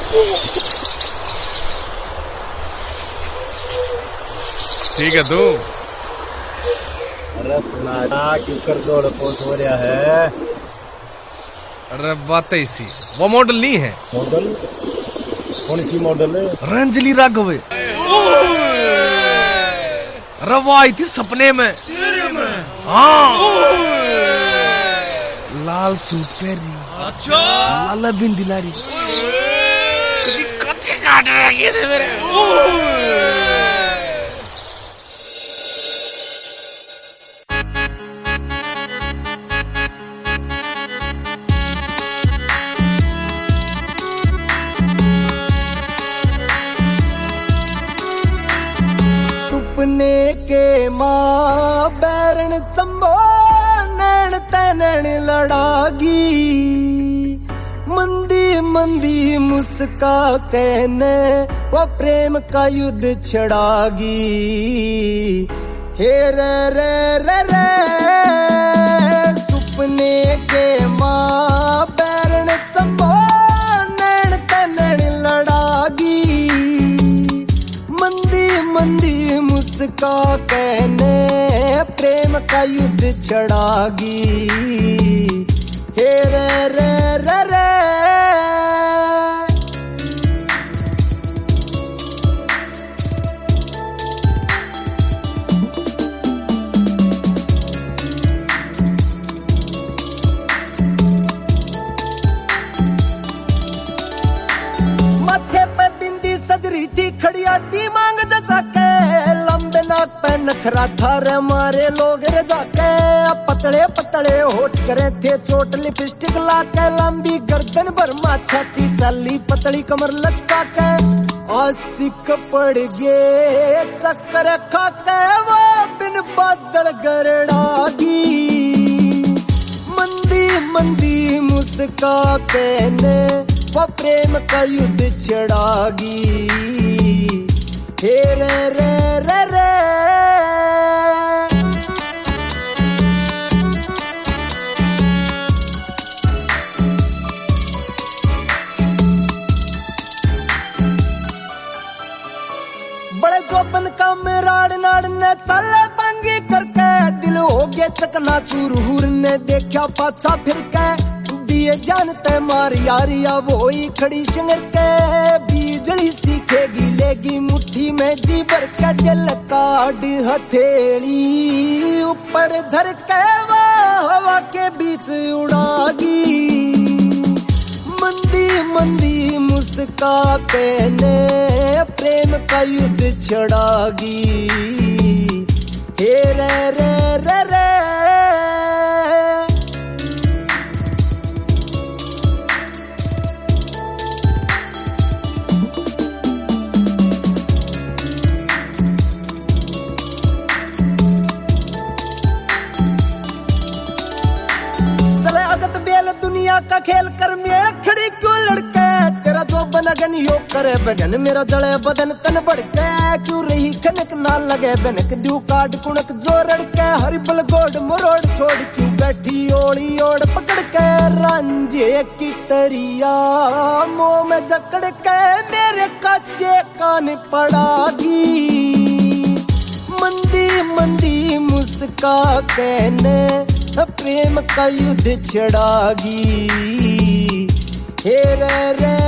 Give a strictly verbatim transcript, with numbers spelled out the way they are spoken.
ठीक है तू। अरे सुना क्यों कर दो रिपोर्ट हो रहा है। अरे बात ऐसी वो मॉडल नहीं है। मॉडल कौन सी मॉडल है? रंजली राघव। अरे वो आई थी सपने में। हाँ लाल सूट पहनी। अच्छा लाला बिंदी लारी। कच्चे काट रखे थे मेरे। सुपने के माँ बैरण चंबो नैन तैनैन लड़ागी। मंदी मंदी मुस्का कहने वो प्रेम का युद्ध छड़ागी। हे रे रे रे रे सुपने के माँ बैरण चंबो नैन तैनैन लड़ागी। मंदी मंदी मुस्का कहने प्रेम का युद्ध छड़ागी। हे रे रे रे रे माथे पे बिंदी सजरी थी खड़ियाटी मांग जचा के। लंबे नाक पे नखरा था रे मारे लोग रे जाके। पतले पतले होठ करे थे चोट लिपस्टिक लाके। लंबी गर्दन भरमा छाती चाली पतली कमर लचका के। आशिक पड़ गए चक्कर खाके वो बिन बादल गरड़ागी। मंदी मंदी मुस्का कहने वो प्रेम का युद्ध छड़ागी। हे रे रे रे रे बड़े जोबन का मेराड़ नाड़ ने चले पंगी करके। दिल हो गया चकना चूर हुर ने देखा पाछा फिर के। दिए जानते मार यारिया वो ही खड़ी सिंगर के। बीजली सीखेगी लेगी मुट्ठी में जी भर के। दिल काट हथेली ऊपर धर के वो हवा के बीच उड़ागी। मंदी मंदी मुस्का कहने प्रेम का युद्ध छड़ागी। हे रे रे रे रे दुनिया का खेल कर मेरा खड़ी क्यों लड़के। तेरा जो बनगन यो करे बगन मेरा जड़े बदन तन बढ़के। क्यों रही खनक ना लगे बनक दू काट कुणक जो रड़के। हरी बल गोड मरोड़ छोड़ क्यों बैठी ओड़ी ओड़ पकड़ के। रांझे की तरिया मुंह में जकड़ के मेरे कच्चे कान पड़ागी। मंदी मंदी मुस्का कहने प्रेम का युद्ध छड़ागी। हे रे रे